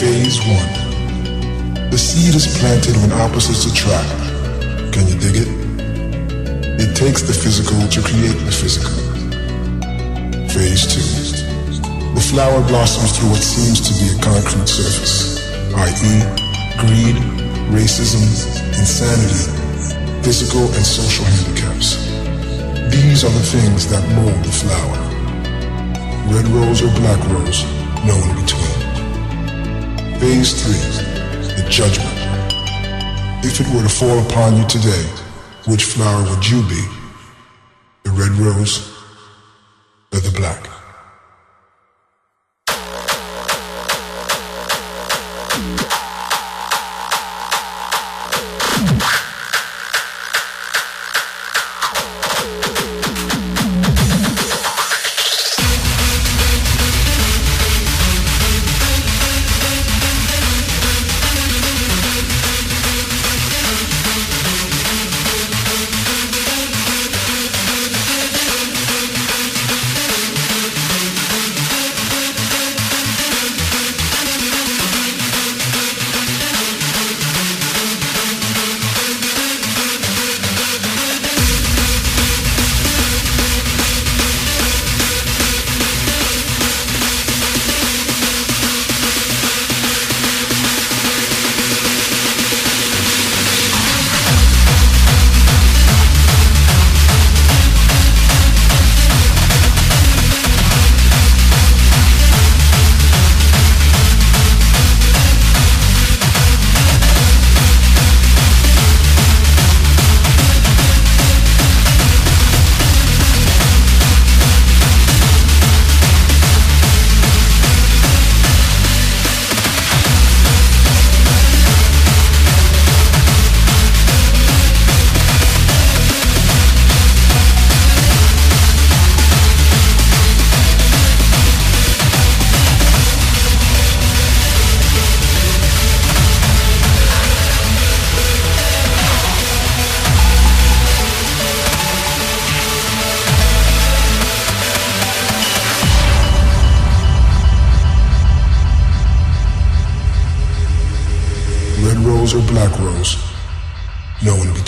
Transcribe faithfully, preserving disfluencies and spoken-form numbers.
Phase one. The seed is planted when opposites attract. Can you dig it? It takes the physical to create the physical. Phase two. The flower blossoms through what seems to be a concrete surface, that is, greed, racism, insanity, physical and social handicaps. These are the things that mold the flower. Red rose or black rose, no in between. Phase three, the judgment. If it were to fall upon you today, which flower would you be? The red rose or the black? Or black rose, no in between.